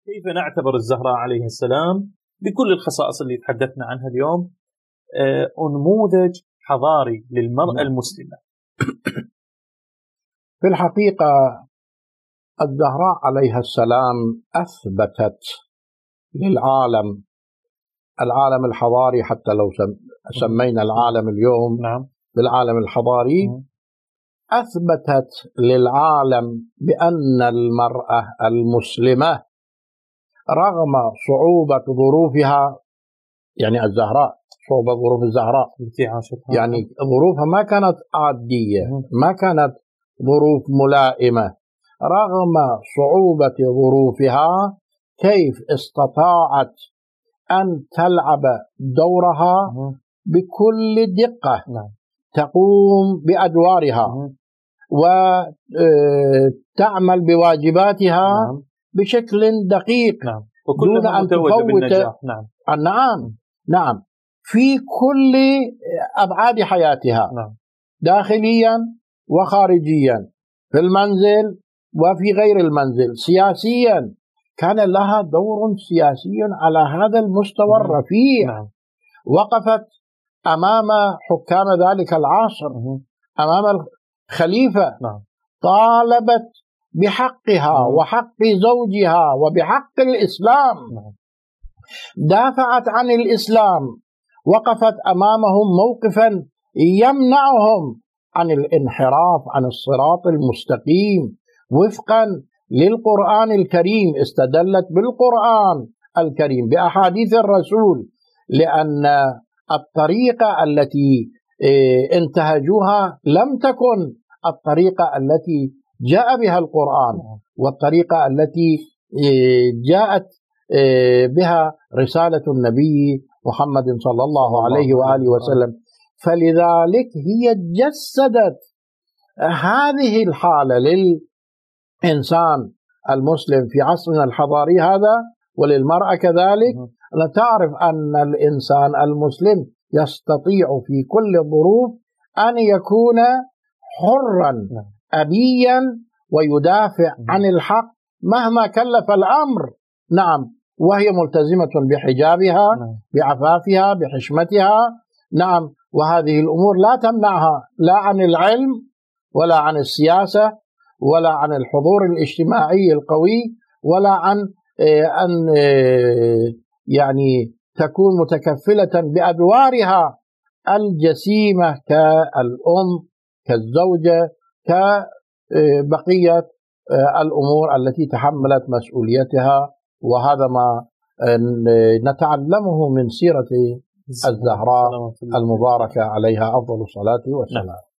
كيف نعتبر الزهراء عليها السلام بكل الخصائص اللي تحدثنا عنها اليوم نموذج حضاري للمرأة المسلمة؟ في الحقيقة الزهراء عليها السلام أثبتت للعالم الحضاري، حتى لو سمينا العالم اليوم بالعالم الحضاري، أثبتت للعالم بأن المرأة المسلمة رغم صعوبة ظروفها، يعني الزهراء صعوبة ظروف الزهراء يعني ظروفها ما كانت عادية، ما كانت ظروف ملائمة، رغم صعوبة ظروفها كيف استطاعت أن تلعب دورها بكل دقة، تقوم بأدوارها وتعمل بواجباتها بشكل دقيق دون أن تفوت. نعم في كل أبعاد حياتها، داخليا وخارجيا، في المنزل وفي غير المنزل، سياسيا كان لها دور سياسي على هذا المستوى الرفيع. وقفت أمام حكام ذلك العصر، أمام الخليفة، طالبت بحقها وحق زوجها وبحق الإسلام، دافعت عن الإسلام، وقفت أمامهم موقفا يمنعهم عن الانحراف عن الصراط المستقيم وفقا للقرآن الكريم. استدلت بالقرآن الكريم بأحاديث الرسول، لأن الطريقة التي انتهجوها لم تكن الطريقة التي جاء بها القرآن والطريقة التي جاءت بها رسالة النبي محمد صلى الله عليه وآله وسلم. فلذلك هي جسدت هذه الحالة للإنسان المسلم في عصرنا الحضاري هذا، وللمرأة كذلك. لتعرف أن الإنسان المسلم يستطيع في كل الظروف أن يكون حرا أبيا ويدافع عن الحق مهما كلف الأمر. نعم، وهي ملتزمة بحجابها، بعفافها، بحشمتها. نعم، وهذه الأمور لا تمنعها لا عن العلم ولا عن السياسة ولا عن الحضور الاجتماعي القوي، ولا عن أن يعني تكون متكفلة بأدوارها الجسيمة كالأم، كالزوجة، كبقية الأمور التي تحملت مسؤوليتها. وهذا ما نتعلمه من سيرة الزهراء المباركة عليها أفضل الصلاة والسلام.